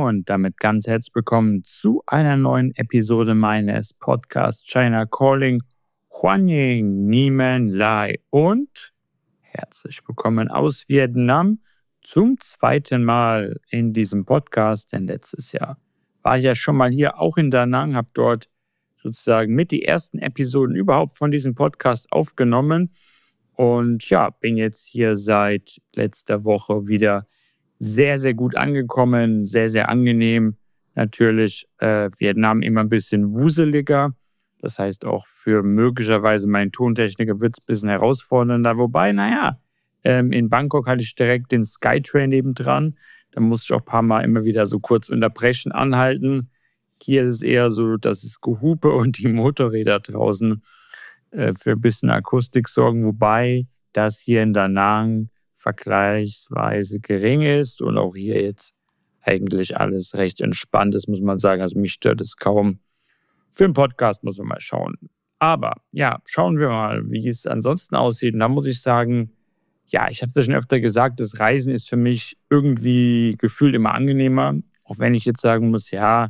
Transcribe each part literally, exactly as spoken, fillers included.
und damit ganz herzlich willkommen zu einer neuen Episode meines Podcasts China Calling. Huanying Niemen Lai und herzlich willkommen aus Vietnam zum zweiten Mal in diesem Podcast, denn letztes Jahr war ich ja schon mal hier, auch in Da Nang, habe dort sozusagen mit die ersten Episoden überhaupt von diesem Podcast aufgenommen und ja, bin jetzt hier seit letzter Woche wieder sehr, sehr gut angekommen, sehr, sehr angenehm. Natürlich äh, Vietnam immer ein bisschen wuseliger. Das heißt, auch für möglicherweise meinen Tontechniker wird es ein bisschen herausfordernder. Wobei, naja, ähm, in Bangkok hatte ich direkt den Skytrain nebendran. Da musste ich auch ein paar Mal immer wieder so kurz unterbrechen, anhalten. Hier ist es eher so, dass es Gehupe und die Motorräder draußen äh, für ein bisschen Akustik sorgen. Wobei das hier in Da Nang vergleichsweise gering ist und auch hier jetzt eigentlich alles recht entspannt ist, muss man sagen. Also mich stört es kaum. Für einen Podcast muss man mal schauen. Aber ja, schauen wir mal, wie es ansonsten aussieht. Und da muss ich sagen, ja, ich habe es ja schon öfter gesagt, das Reisen ist für mich irgendwie gefühlt immer angenehmer. Auch wenn ich jetzt sagen muss, ja,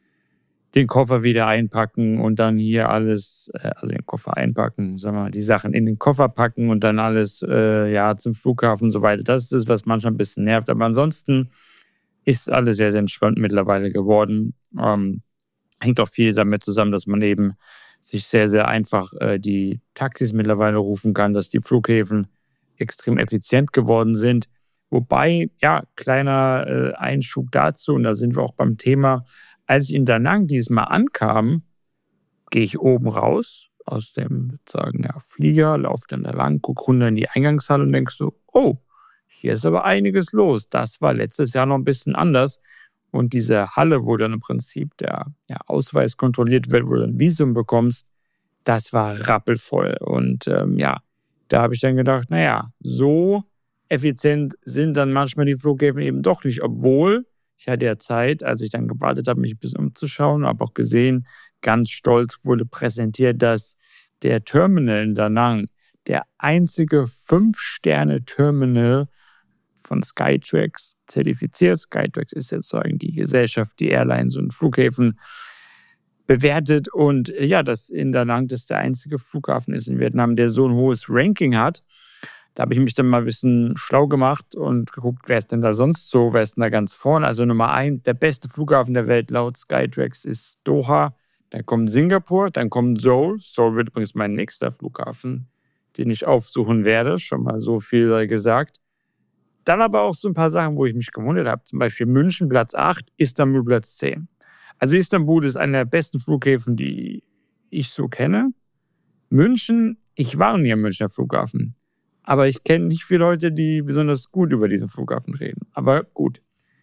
den Koffer wieder einpacken und dann hier alles, also den Koffer einpacken, sagen wir mal, die Sachen in den Koffer packen und dann alles äh, ja, zum Flughafen und so weiter. Das ist das, was manchmal ein bisschen nervt. Aber ansonsten ist alles sehr, sehr entspannt mittlerweile geworden. Ähm, hängt auch viel damit zusammen, dass man eben sich sehr, sehr einfach äh, die Taxis mittlerweile rufen kann, dass die Flughäfen extrem effizient geworden sind. Wobei, ja, kleiner äh, Einschub dazu, und da sind wir auch beim Thema, als ich in Da Nang diesmal ankam, gehe ich oben raus aus dem sozusagen ja, Flieger, laufe dann da lang, gucke runter in die Eingangshalle und denke so, oh, hier ist aber einiges los. Das war letztes Jahr noch ein bisschen anders. Und diese Halle, wo dann im Prinzip der ja, Ausweis kontrolliert wird, wo du ein Visum bekommst, das war rappelvoll. Und ähm, ja, da habe ich dann gedacht, naja, so effizient sind dann manchmal die Flughäfen eben doch nicht, obwohl ich hatte ja Zeit, als ich dann gewartet habe, mich ein bisschen umzuschauen, habe auch gesehen, ganz stolz wurde präsentiert, dass der Terminal in Da Nang der einzige Fünf-Sterne-Terminal von Skytrax zertifiziert. Skytrax ist sozusagen die Gesellschaft, die Airlines und Flughäfen bewertet. Und ja, dass in Da Nang das der einzige Flughafen ist in Vietnam, der so ein hohes Ranking hat. Da habe ich mich dann mal ein bisschen schlau gemacht und geguckt, wer ist denn da sonst so, wer ist denn da ganz vorne. Also Nummer eins, der beste Flughafen der Welt laut Skytrax ist Doha. Dann kommt Singapur, dann kommt Seoul. Seoul wird übrigens mein nächster Flughafen, den ich aufsuchen werde. Schon mal so viel gesagt. Dann aber auch so ein paar Sachen, wo ich mich gewundert habe. Zum Beispiel München Platz acht, Istanbul Platz zehn. Also Istanbul ist einer der besten Flughäfen, die ich so kenne. München, ich war nie am Münchner Flughafen. Aber ich kenne nicht viele Leute, die besonders gut über diesen Flughafen reden. Aber gut.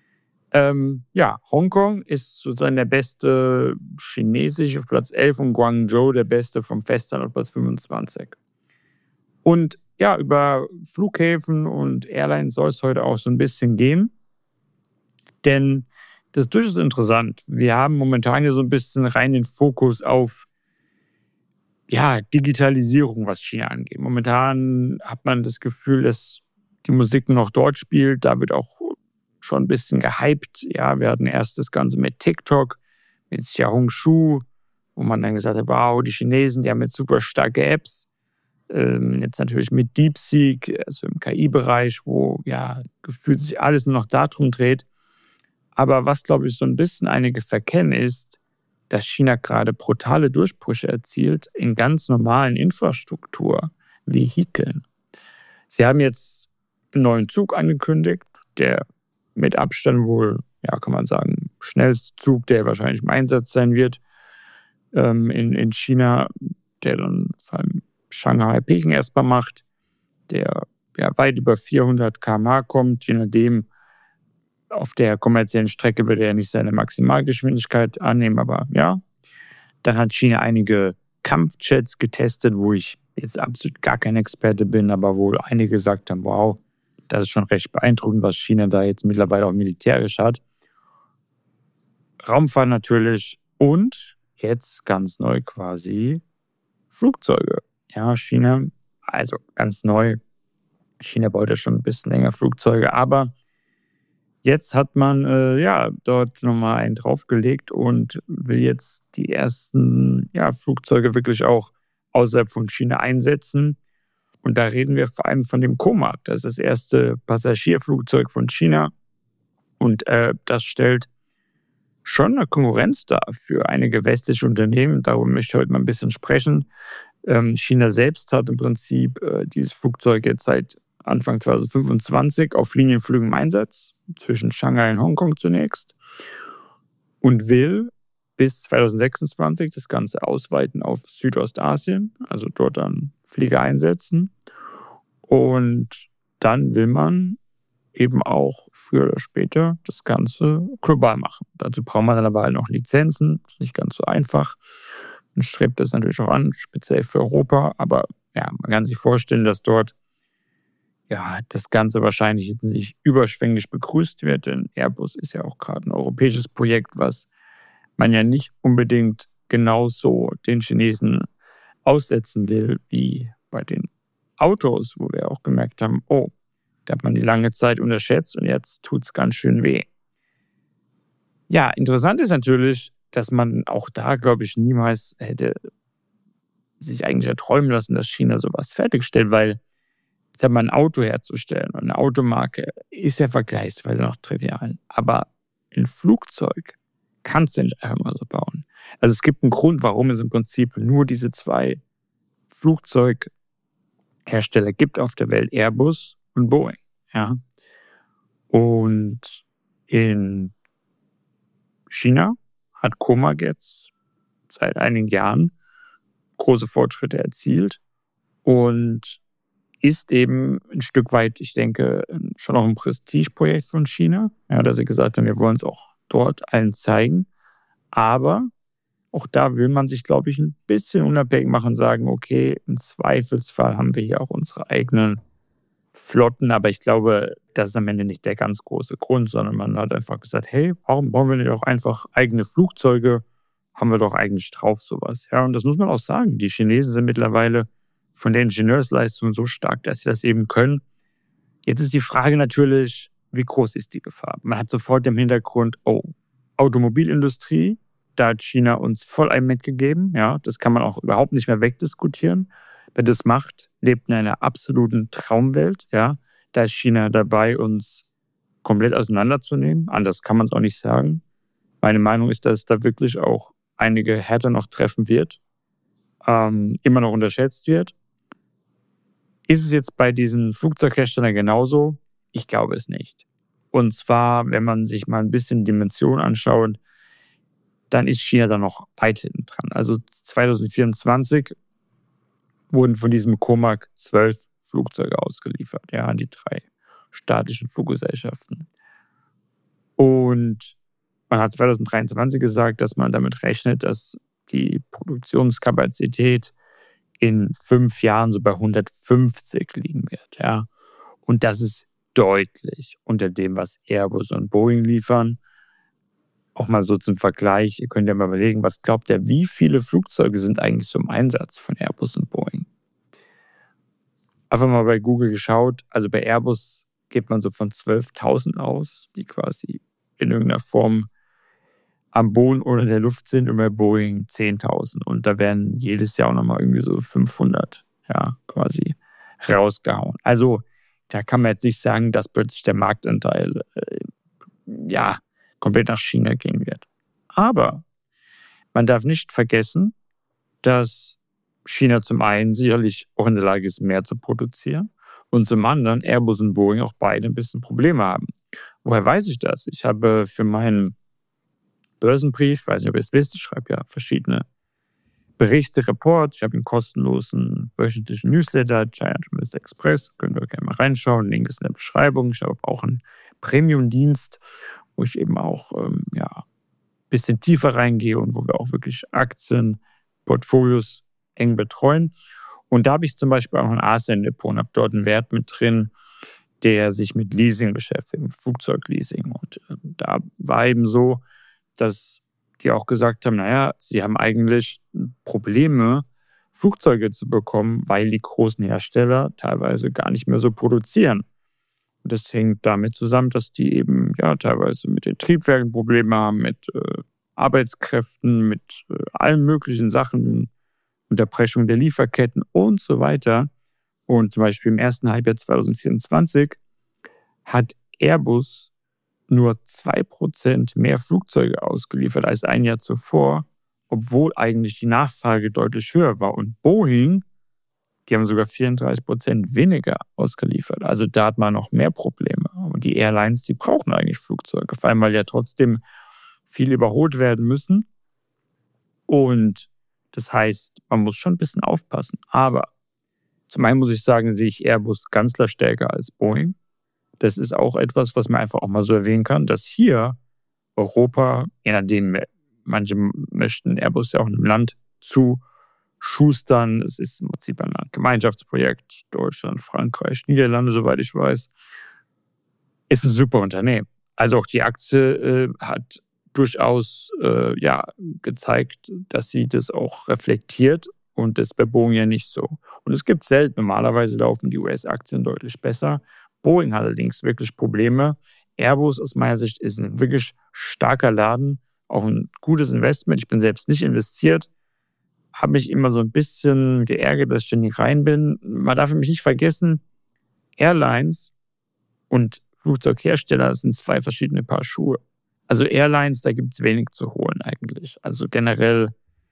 Ähm, ja, Hongkong ist sozusagen der beste chinesische auf Platz elf und Guangzhou der beste vom Festland auf Platz fünfundzwanzig. Und ja, über Flughäfen und Airlines soll es heute auch so ein bisschen gehen. Denn das ist durchaus interessant. Wir haben momentan ja so ein bisschen rein den Fokus auf ja, Digitalisierung, was China angeht. Momentan hat man das Gefühl, dass die Musik nur noch dort spielt. Da wird auch schon ein bisschen gehypt. Ja, wir hatten erst das Ganze mit TikTok, mit Xiaohongshu, wo man dann gesagt hat, wow, die Chinesen, die haben jetzt super starke Apps. Ähm, jetzt natürlich mit DeepSeek, also im K I-Bereich, wo ja gefühlt sich alles nur noch darum dreht. Aber was, glaube ich, so ein bisschen einige verkennen ist, dass China gerade brutale Durchbrüche erzielt in ganz normalen Infrastrukturvehikeln. Sie haben jetzt einen neuen Zug angekündigt, der mit Abstand wohl, ja, kann man sagen, schnellste Zug, der wahrscheinlich im Einsatz sein wird ähm, in, in China, der dann vor allem Shanghai, Peking erstmal macht, der ja weit über vierhundert Kilometer pro Stunde kommt, je nachdem. Auf der kommerziellen Strecke würde er nicht seine Maximalgeschwindigkeit annehmen, aber ja. Dann hat China einige Kampfjets getestet, wo ich jetzt absolut gar kein Experte bin, aber wo einige gesagt haben, wow, das ist schon recht beeindruckend, was China da jetzt mittlerweile auch militärisch hat. Raumfahrt natürlich und jetzt ganz neu quasi Flugzeuge. Ja, China, also ganz neu. China baut ja schon ein bisschen länger Flugzeuge, aber Jetzt hat man äh, ja dort nochmal einen draufgelegt und will jetzt die ersten ja, Flugzeuge wirklich auch außerhalb von China einsetzen. Und da reden wir vor allem von dem Comac. Das ist das erste Passagierflugzeug von China. Und äh, das stellt schon eine Konkurrenz dar für einige westliche Unternehmen. Darüber möchte ich heute mal ein bisschen sprechen. Ähm, China selbst hat im Prinzip äh, dieses Flugzeug jetzt seit Anfang zwanzig fünfundzwanzig auf Linienflügen im Einsatz, zwischen Shanghai und Hongkong zunächst, und will bis zwanzig sechsundzwanzig das Ganze ausweiten auf Südostasien, also dort dann Flieger einsetzen. Und dann will man eben auch früher oder später das Ganze global machen. Dazu braucht man dann aber halt noch Lizenzen, das ist nicht ganz so einfach. Man strebt das natürlich auch an, speziell für Europa, aber ja, man kann sich vorstellen, dass dort ja, das Ganze wahrscheinlich nicht überschwänglich begrüßt wird, denn Airbus ist ja auch gerade ein europäisches Projekt, was man ja nicht unbedingt genauso den Chinesen aussetzen will wie bei den Autos, wo wir auch gemerkt haben, oh, da hat man die lange Zeit unterschätzt und jetzt tut es ganz schön weh. Ja, interessant ist natürlich, dass man auch da, glaube ich, niemals hätte sich eigentlich erträumen lassen, dass China sowas fertigstellt, weil jetzt hat man ein Auto herzustellen und eine Automarke ist ja vergleichsweise noch trivial. Aber ein Flugzeug kannst du nicht einfach mal so bauen. Also es gibt einen Grund, warum es im Prinzip nur diese zwei Flugzeughersteller gibt auf der Welt, Airbus und Boeing. Ja. Und in China hat Comac jetzt seit einigen Jahren große Fortschritte erzielt und ist eben ein Stück weit, ich denke, schon auch ein Prestigeprojekt von China. Ja, dass sie gesagt haben, wir wollen es auch dort allen zeigen. Aber auch da will man sich, glaube ich, ein bisschen unabhängig machen und sagen, okay, im Zweifelsfall haben wir hier auch unsere eigenen Flotten. Aber ich glaube, das ist am Ende nicht der ganz große Grund, sondern man hat einfach gesagt, hey, warum bauen wir nicht auch einfach eigene Flugzeuge? Haben wir doch eigentlich drauf sowas. Ja, und das muss man auch sagen. Die Chinesen sind mittlerweile von der Ingenieursleistung so stark, dass sie das eben können. Jetzt ist die Frage natürlich, wie groß ist die Gefahr? Man hat sofort im Hintergrund, oh, Automobilindustrie, da hat China uns voll ein mitgegeben. Ja, das kann man auch überhaupt nicht mehr wegdiskutieren. Wer das macht, lebt in einer absoluten Traumwelt. Ja, da ist China dabei, uns komplett auseinanderzunehmen. Anders kann man es auch nicht sagen. Meine Meinung ist, dass es da wirklich auch einige Härte noch treffen wird, ähm, immer noch unterschätzt wird. Ist es jetzt bei diesen Flugzeugherstellern genauso? Ich glaube es nicht. Und zwar, wenn man sich mal ein bisschen Dimension anschaut, dann ist China da noch weit hinten dran. Also zwanzig vierundzwanzig wurden von diesem Comac zwölf Flugzeuge ausgeliefert, ja, an die drei staatlichen Fluggesellschaften. Und man hat zwanzig dreiundzwanzig gesagt, dass man damit rechnet, dass die Produktionskapazität in fünf Jahren so bei hundertfünfzig liegen wird. Ja. Und das ist deutlich unter dem, was Airbus und Boeing liefern. Auch mal so zum Vergleich, ihr könnt ja mal überlegen, was glaubt ihr, wie viele Flugzeuge sind eigentlich so im Einsatz von Airbus und Boeing? Einfach mal bei Google geschaut, also bei Airbus geht man so von zwölftausend aus, die quasi in irgendeiner Form am Boden oder in der Luft sind, und bei Boeing zehntausend. Und da werden jedes Jahr auch nochmal irgendwie so fünfhundert, ja, quasi rausgehauen. Also da kann man jetzt nicht sagen, dass plötzlich der Marktanteil äh, ja, komplett nach China gehen wird. Aber man darf nicht vergessen, dass China zum einen sicherlich auch in der Lage ist, mehr zu produzieren und zum anderen Airbus und Boeing auch beide ein bisschen Probleme haben. Woher weiß ich das? Ich habe für meinen Börsenbrief, weiß nicht, ob ihr es wisst, ich schreibe ja verschiedene Berichte, Reports, ich habe einen kostenlosen wöchentlichen Newsletter, China Journalist Express, könnt ihr gerne mal reinschauen, Link ist in der Beschreibung. Ich habe auch einen Premium-Dienst, wo ich eben auch ähm, ja, ein bisschen tiefer reingehe und wo wir auch wirklich Aktien, Portfolios eng betreuen. Und da habe ich zum Beispiel auch ein Asien-Depot und habe dort einen Wert mit drin, der sich mit Leasing beschäftigt, mit Flugzeugleasing. Und äh, da war eben so, dass die auch gesagt haben, naja, sie haben eigentlich Probleme, Flugzeuge zu bekommen, weil die großen Hersteller teilweise gar nicht mehr so produzieren. Das hängt damit zusammen, dass die eben ja teilweise mit den Triebwerken Probleme haben, mit äh, Arbeitskräften, mit äh, allen möglichen Sachen, Unterbrechung der Lieferketten und so weiter. Und zum Beispiel im ersten Halbjahr zwanzig vierundzwanzig hat Airbus nur zwei Prozent mehr Flugzeuge ausgeliefert als ein Jahr zuvor, obwohl eigentlich die Nachfrage deutlich höher war. Und Boeing, die haben sogar vierunddreißig Prozent weniger ausgeliefert. Also da hat man noch mehr Probleme. Und die Airlines, die brauchen eigentlich Flugzeuge, vor allem weil ja trotzdem viel überholt werden müssen. Und das heißt, man muss schon ein bisschen aufpassen. Aber zum einen muss ich sagen, sehe ich Airbus ganz klar stärker als Boeing. Das ist auch etwas, was man einfach auch mal so erwähnen kann, dass hier Europa, je nachdem, manche möchten Airbus ja auch einem Land zuschustern. Es ist im Prinzip ein Gemeinschaftsprojekt. Deutschland, Frankreich, Niederlande, soweit ich weiß. Ist ein super Unternehmen. Also auch die Aktie äh, hat durchaus äh, ja, gezeigt, dass sie das auch reflektiert. Und das ist bei Boeing ja nicht so. Und es gibt selten. Normalerweise laufen die U S-Aktien deutlich besser. Boeing hat allerdings wirklich Probleme. Airbus aus meiner Sicht ist ein wirklich starker Laden. Auch ein gutes Investment. Ich bin selbst nicht investiert. Habe mich immer so ein bisschen geärgert, dass ich da nicht rein bin. Man darf mich nicht vergessen, Airlines und Flugzeughersteller sind zwei verschiedene Paar Schuhe. Also Airlines, da gibt es wenig zu holen eigentlich. Also generell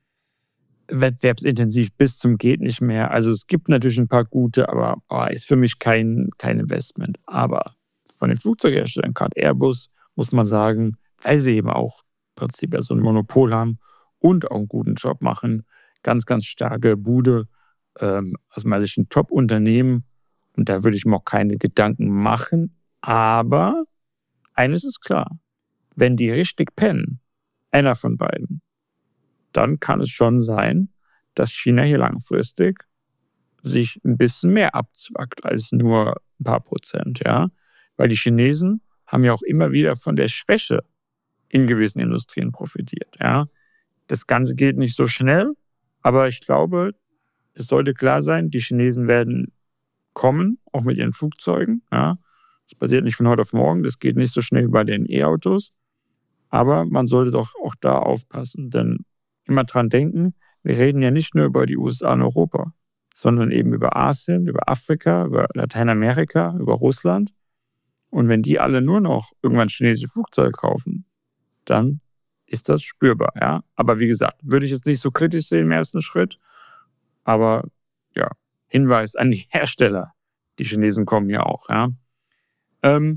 wettbewerbsintensiv bis zum geht nicht mehr. Also es gibt natürlich ein paar gute, aber oh, ist für mich kein, kein Investment. Aber von den Flugzeugherstellern, gerade Airbus, muss man sagen, weil sie eben auch im Prinzip ja so ein Monopol haben und auch einen guten Job machen. Ganz, ganz starke Bude. Ähm, also man sich ein Top-Unternehmen und da würde ich mir auch keine Gedanken machen. Aber eines ist klar, wenn die richtig pennen, einer von beiden, dann kann es schon sein, dass China hier langfristig sich ein bisschen mehr abzwackt als nur ein paar Prozent, ja. Weil die Chinesen haben ja auch immer wieder von der Schwäche in gewissen Industrien profitiert, ja. Das Ganze geht nicht so schnell, aber ich glaube, es sollte klar sein, die Chinesen werden kommen, auch mit ihren Flugzeugen, ja. Das passiert nicht von heute auf morgen, das geht nicht so schnell bei den E-Autos, aber man sollte doch auch da aufpassen, denn immer dran denken, wir reden ja nicht nur über die U S A und Europa, sondern eben über Asien, über Afrika, über Lateinamerika, über Russland. Und wenn die alle nur noch irgendwann chinesische Flugzeuge kaufen, dann ist das spürbar. Ja? Aber wie gesagt, würde ich jetzt nicht so kritisch sehen im ersten Schritt. Aber ja, Hinweis an die Hersteller. Die Chinesen kommen ja auch. Ja, ähm,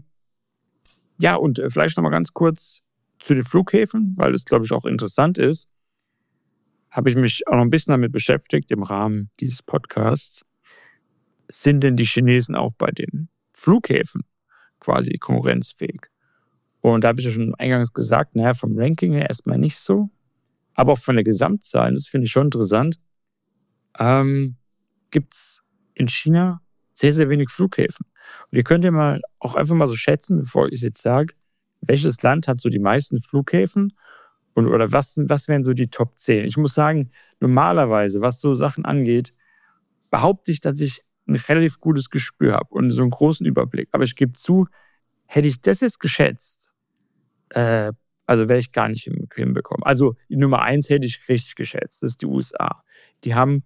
ja und vielleicht nochmal ganz kurz zu den Flughäfen, weil das, glaube ich, auch interessant ist. Habe ich mich auch noch ein bisschen damit beschäftigt im Rahmen dieses Podcasts. Sind denn die Chinesen auch bei den Flughäfen quasi konkurrenzfähig? Und da habe ich ja schon eingangs gesagt, naja, vom Ranking her erstmal nicht so, aber auch von der Gesamtzahl, das finde ich schon interessant, ähm, gibt es in China sehr, sehr wenig Flughäfen. Und ihr könnt ja mal auch einfach mal so schätzen, bevor ich es jetzt sage, welches Land hat so die meisten Flughäfen? Und, oder was, was wären so die Top zehn? Ich muss sagen, normalerweise, was so Sachen angeht, behaupte ich, dass ich ein relativ gutes Gespür habe und so einen großen Überblick. Aber ich gebe zu, hätte ich das jetzt geschätzt, äh, also wäre ich gar nicht hinbekommen. Also die Nummer eins hätte ich richtig geschätzt, das ist die U S A. Die haben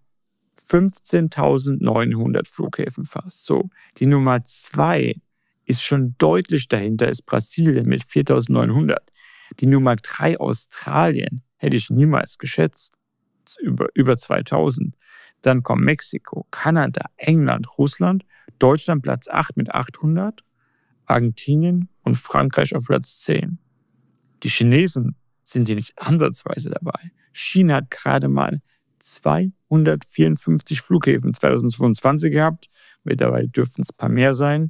fünfzehntausendneunhundert Flughäfen fast. So. Die Nummer zwei ist schon deutlich dahinter, ist Brasilien mit viertausendneunhundert. Die Nummer drei, Australien, hätte ich niemals geschätzt. Über, über zweitausend. Dann kommen Mexiko, Kanada, England, Russland, Deutschland Platz acht mit achthundert, Argentinien und Frankreich auf Platz zehn. Die Chinesen sind hier nicht ansatzweise dabei. China hat gerade mal zweihundertvierundfünfzig Flughäfen zweitausendzweiundzwanzig gehabt. Mittlerweile dürften es ein paar mehr sein.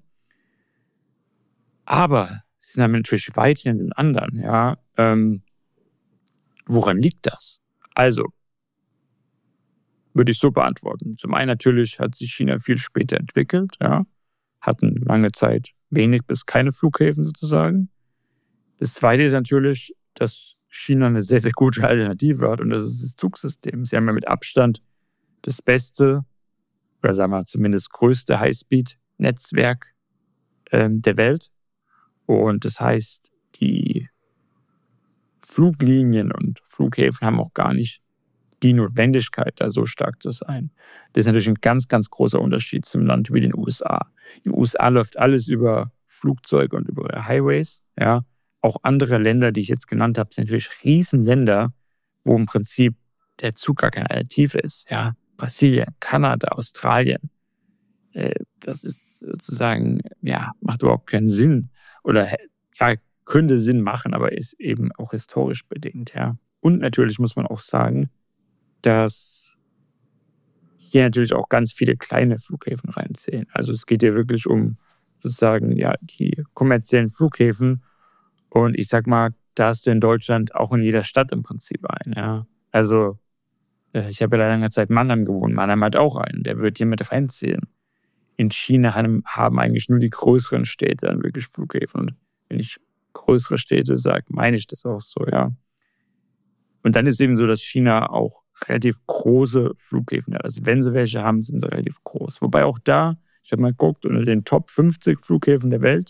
Aber sie sind natürlich weit hinter den anderen. Ja. Ähm, woran liegt das? Also, würde ich so beantworten. Zum einen natürlich hat sich China viel später entwickelt. Ja. Hatten lange Zeit wenig bis keine Flughäfen sozusagen. Das Zweite ist natürlich, dass China eine sehr, sehr gute Alternative hat und das ist das Zugsystem. Sie haben ja mit Abstand das beste oder sagen wir zumindest größte Highspeed-Netzwerk ähm, der Welt. Und das heißt, die Fluglinien und Flughäfen haben auch gar nicht die Notwendigkeit, da so stark zu sein. Das ist natürlich ein ganz, ganz großer Unterschied zum Land wie den U S A. In den U S A läuft alles über Flugzeuge und über Highways. Ja. Auch andere Länder, die ich jetzt genannt habe, sind natürlich Riesenländer, wo im Prinzip der Zug gar keine Alternative ist. Ja. Brasilien, Kanada, Australien. Äh, das ist sozusagen, ja, macht überhaupt keinen Sinn. Oder ja, könnte Sinn machen, aber ist eben auch historisch bedingt. Ja. Und natürlich muss man auch sagen, dass hier natürlich auch ganz viele kleine Flughäfen reinzählen. Also es geht hier wirklich um sozusagen ja die kommerziellen Flughäfen. Und ich sag mal, da hast du in Deutschland auch in jeder Stadt im Prinzip einen. Ja. Also ich habe ja lange Zeit in Mannheim gewohnt. Mannheim hat auch einen, der wird hier mit reinzählen. In China haben eigentlich nur die größeren Städte dann wirklich Flughäfen. Und wenn ich größere Städte sage, meine ich das auch so, ja. Und dann ist es eben so, dass China auch relativ große Flughäfen hat. Also wenn sie welche haben, sind sie relativ groß. Wobei auch da, ich habe mal geguckt, unter den Top fünfzig Flughäfen der Welt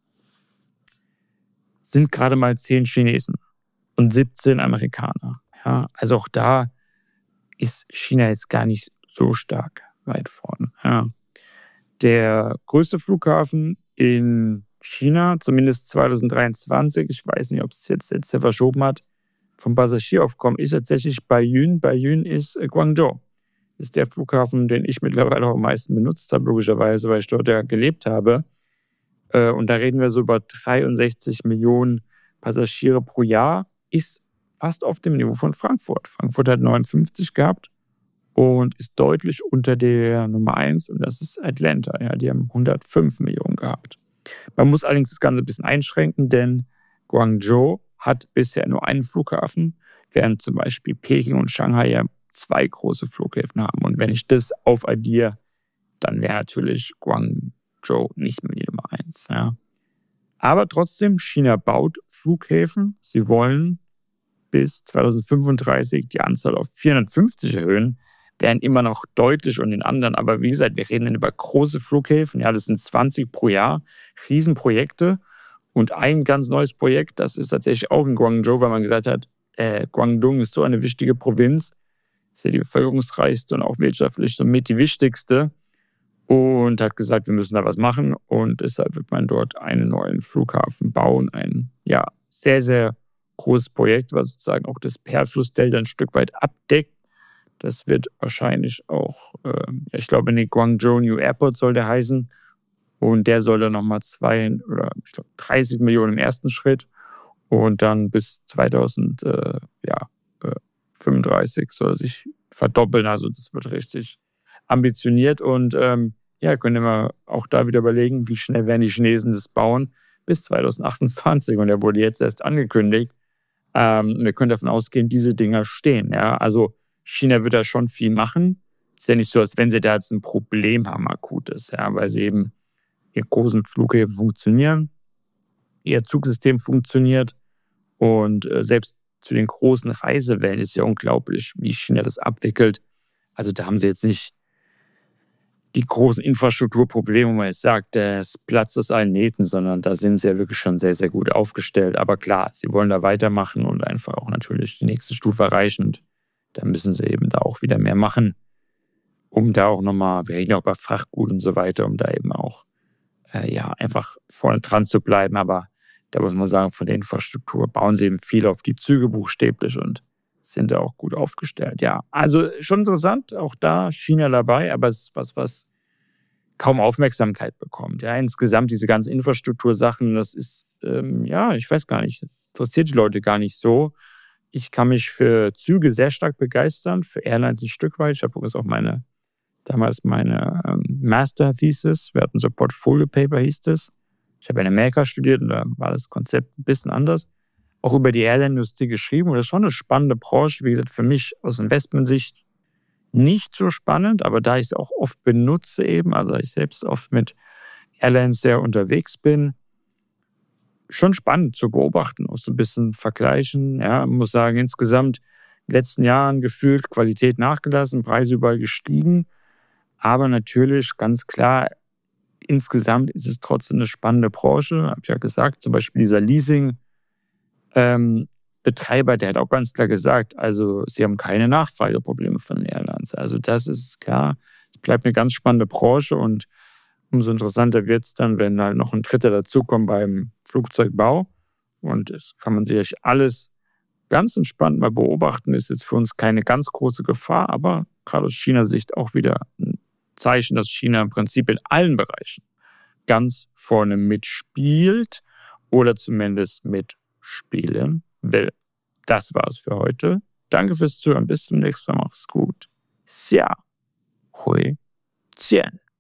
sind gerade mal zehn Chinesen und siebzehn Amerikaner. Ja, also auch da ist China jetzt gar nicht so stark weit vorne. Ja. Der größte Flughafen in China, zumindest zwanzig dreiundzwanzig, ich weiß nicht, ob es jetzt, jetzt verschoben hat, vom Passagieraufkommen, ist tatsächlich Baiyun. Baiyun ist Guangzhou. Das ist der Flughafen, den ich mittlerweile auch am meisten benutzt habe, logischerweise, weil ich dort ja gelebt habe. Und da reden wir so über dreiundsechzig Millionen Passagiere pro Jahr. Ist fast auf dem Niveau von Frankfurt. Frankfurt hat neunundfünfzig gehabt und ist deutlich unter der Nummer eins. Und das ist Atlanta. Ja, die haben hundertfünf Millionen gehabt. Man muss allerdings das Ganze ein bisschen einschränken, denn Guangzhou hat bisher nur einen Flughafen, während zum Beispiel Peking und Shanghai ja zwei große Flughäfen haben. Und wenn ich das aufaddiere, dann wäre natürlich Guangzhou nicht mehr die Nummer eins. Ja. Aber trotzdem, China baut Flughäfen. Sie wollen bis zwanzig fünfunddreißig die Anzahl auf vierhundertfünfzig erhöhen, wären immer noch deutlich unter den anderen. Aber wie gesagt, wir reden dann über große Flughäfen. Ja, das sind zwanzig pro Jahr, Riesenprojekte. Und ein ganz neues Projekt, das ist tatsächlich auch in Guangzhou, weil man gesagt hat, äh, Guangdong ist so eine wichtige Provinz, ist ja die bevölkerungsreichste und auch wirtschaftlich somit die wichtigste. Und hat gesagt, wir müssen da was machen. Und deshalb wird man dort einen neuen Flughafen bauen. Ein ja, sehr, sehr großes Projekt, was sozusagen auch das Perlflussdelta ein Stück weit abdeckt. Das wird wahrscheinlich auch, äh, ich glaube, nee, Guangzhou New Airport soll der heißen. Und der soll dann nochmal zwei oder ich glaube dreißig Millionen im ersten Schritt und dann bis zweitausendfünfunddreißig soll er sich verdoppeln. Also das wird richtig ambitioniert und ähm, ja, können wir auch da wieder überlegen, wie schnell werden die Chinesen das bauen bis zwanzig achtundzwanzig und der wurde jetzt erst angekündigt. Ähm, wir können davon ausgehen, diese Dinger stehen. Ja? Also China wird da schon viel machen. Ist ja nicht so, als wenn sie da jetzt ein Problem haben, akutes, ja, weil sie eben ihr großen Flughäfen funktionieren, ihr Zugsystem funktioniert und äh, selbst zu den großen Reisewellen ist ja unglaublich, wie China das abwickelt. Also da haben sie jetzt nicht die großen Infrastrukturprobleme, wo man jetzt sagt, es platzt aus allen Nähten, sondern da sind sie ja wirklich schon sehr, sehr gut aufgestellt. Aber klar, sie wollen da weitermachen und einfach auch natürlich die nächste Stufe erreichen. Und da müssen sie eben da auch wieder mehr machen, um da auch nochmal, wir reden ja auch über Frachtgut und so weiter, um da eben auch ja, einfach vorne dran zu bleiben. Aber da muss man sagen, von der Infrastruktur bauen sie eben viel auf die Züge buchstäblich und sind da auch gut aufgestellt. Ja, also schon interessant, auch da China dabei, aber es ist was, was kaum Aufmerksamkeit bekommt. Ja, insgesamt diese ganzen Infrastruktursachen, das ist, ähm, ja, ich weiß gar nicht, das interessiert die Leute gar nicht so. Ich kann mich für Züge sehr stark begeistern, für Airlines ein Stück weit. Ich habe übrigens auch meine Damals meine ähm, Master-Thesis, wir hatten so Portfolio-Paper, hieß das. Ich habe in Amerika studiert und da war das Konzept ein bisschen anders. Auch über die Airline-Industrie geschrieben und das ist schon eine spannende Branche. Wie gesagt, für mich aus Investmentsicht nicht so spannend, aber da ich es auch oft benutze eben, also ich selbst oft mit Airlines sehr unterwegs bin, schon spannend zu beobachten, auch so ein bisschen vergleichen. Ja, man muss sagen, insgesamt in den letzten Jahren gefühlt Qualität nachgelassen, Preise überall gestiegen. Aber natürlich ganz klar, insgesamt ist es trotzdem eine spannende Branche. Habe ich ja gesagt, zum Beispiel dieser Leasing. Ähm, Betreiber, der hat auch ganz klar gesagt, also sie haben keine Nachfrageprobleme von den Airlines. Also das ist klar, es bleibt eine ganz spannende Branche und umso interessanter wird es dann, wenn halt noch ein Dritter dazukommt beim Flugzeugbau. Und das kann man sich alles ganz entspannt mal beobachten. Ist jetzt für uns keine ganz große Gefahr, aber gerade aus China-Sicht auch wieder ein Zeichen, dass China im Prinzip in allen Bereichen ganz vorne mitspielt oder zumindest mitspielen will. Das war's für heute. Danke fürs Zuhören. Bis zum nächsten Mal. Mach's gut. Xia Hui Jian.